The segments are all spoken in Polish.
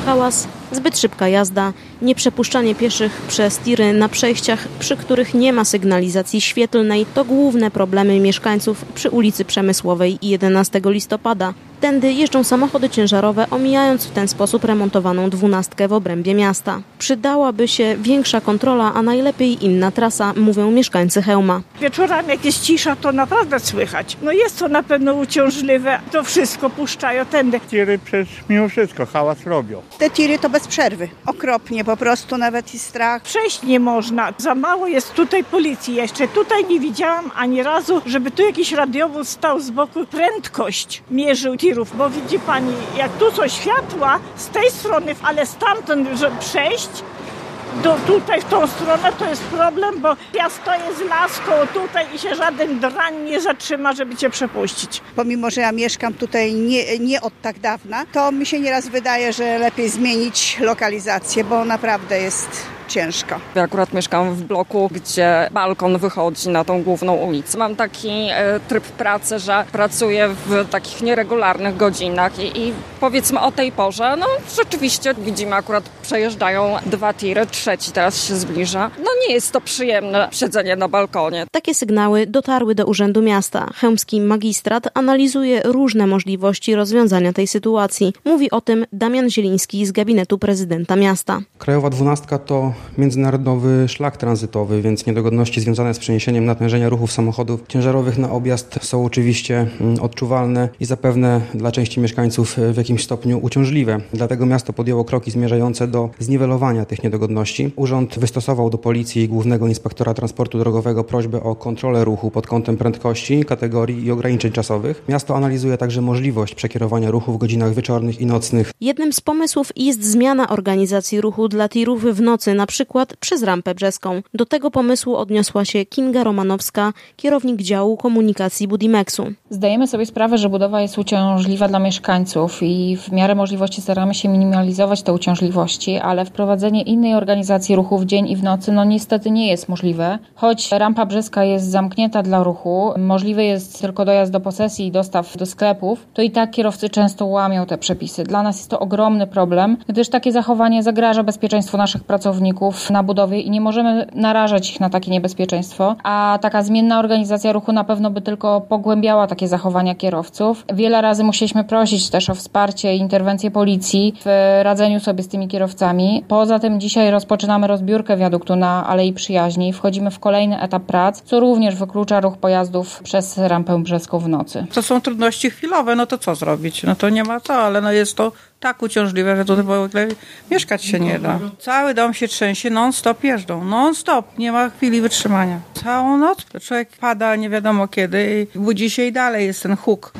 Hałas, zbyt szybka jazda, nieprzepuszczanie pieszych przez tiry na przejściach, przy których nie ma sygnalizacji świetlnej, to główne problemy mieszkańców przy ulicy Przemysłowej i 11 listopada. Tędy jeżdżą samochody ciężarowe, omijając w ten sposób remontowaną 12 w obrębie miasta. Przydałaby się większa kontrola, a najlepiej inna trasa, mówią mieszkańcy Chełma. Wieczorami jak jest cisza, to naprawdę słychać. No jest to na pewno uciążliwe, to wszystko puszczają tędy. Tiry przecież mimo wszystko hałas robią. Te tiry to bez przerwy, okropnie, po prostu nawet i strach. Przejść nie można, za mało jest tutaj policji jeszcze. Tutaj nie widziałam ani razu, żeby tu jakiś radiowóz stał z boku, prędkość mierzył tirów, bo widzi pani, jak tu są światła z tej strony, ale stamtąd, żeby przejść tutaj w tą stronę, to jest problem, bo ja stoję z laską tutaj i się żaden drań nie zatrzyma, żeby cię przepuścić. Pomimo, że ja mieszkam tutaj nie od tak dawna, to mi się nieraz wydaje, że lepiej zmienić lokalizację, bo naprawdę jest ciężko. Ja akurat mieszkam w bloku, gdzie balkon wychodzi na tą główną ulicę. Mam taki tryb pracy, że pracuję w takich nieregularnych godzinach i powiedzmy o tej porze, no rzeczywiście widzimy akurat przejeżdżają 2 tiry, 3 teraz się zbliża. No nie jest to przyjemne siedzenie na balkonie. Takie sygnały dotarły do Urzędu Miasta. Chełmski magistrat analizuje różne możliwości rozwiązania tej sytuacji. Mówi o tym Damian Zieliński z gabinetu prezydenta miasta. Krajowa 12 to międzynarodowy szlak tranzytowy, więc niedogodności związane z przeniesieniem natężenia ruchów samochodów ciężarowych na objazd są oczywiście odczuwalne i zapewne dla części mieszkańców w jakimś stopniu uciążliwe. Dlatego miasto podjęło kroki zmierzające do zniwelowania tych niedogodności. Urząd wystosował do Policji i Głównego Inspektora Transportu Drogowego prośbę o kontrolę ruchu pod kątem prędkości, kategorii i ograniczeń czasowych. Miasto analizuje także możliwość przekierowania ruchu w godzinach wieczornych i nocnych. Jednym z pomysłów jest zmiana organizacji ruchu dla tirów w nocy, na przykład przez Rampę Brzeską. Do tego pomysłu odniosła się Kinga Romanowska, kierownik działu komunikacji Budimexu. Zdajemy sobie sprawę, że budowa jest uciążliwa dla mieszkańców i w miarę możliwości staramy się minimalizować te uciążliwości, ale wprowadzenie innej organizacji ruchu w dzień i w nocy niestety nie jest możliwe. Choć Rampa Brzeska jest zamknięta dla ruchu, możliwy jest tylko dojazd do posesji i dostaw do sklepów, to i tak kierowcy często łamią te przepisy. Dla nas jest to ogromny problem, gdyż takie zachowanie zagraża bezpieczeństwu naszych pracowników na budowie i nie możemy narażać ich na takie niebezpieczeństwo, a taka zmienna organizacja ruchu na pewno by tylko pogłębiała takie zachowania kierowców. Wiele razy musieliśmy prosić też o wsparcie i interwencję policji w radzeniu sobie z tymi kierowcami. Poza tym dzisiaj rozpoczynamy rozbiórkę wiaduktu na Alei Przyjaźni. Wchodzimy w kolejny etap prac, co również wyklucza ruch pojazdów przez Rampę Brzeską w nocy. To są trudności chwilowe, no to co zrobić? No to nie ma co, ale jest to tak uciążliwe, że tutaj w ogóle mieszkać się nie da. Cały dom się trzęsie, non-stop jeżdżą, non-stop, nie ma chwili wytrzymania. Całą noc człowiek pada nie wiadomo kiedy i budzi się i dalej jest ten huk.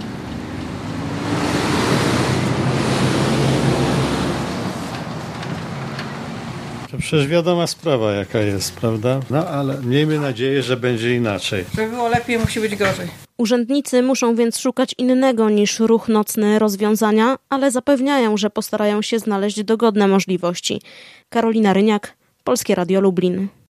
To przecież wiadoma sprawa jaka jest, prawda? No ale miejmy nadzieję, że będzie inaczej. Żeby było lepiej, musi być gorzej. Urzędnicy muszą więc szukać innego niż ruch nocny rozwiązania, ale zapewniają, że postarają się znaleźć dogodne możliwości. Karolina Ryniak, Polskie Radio Lublin.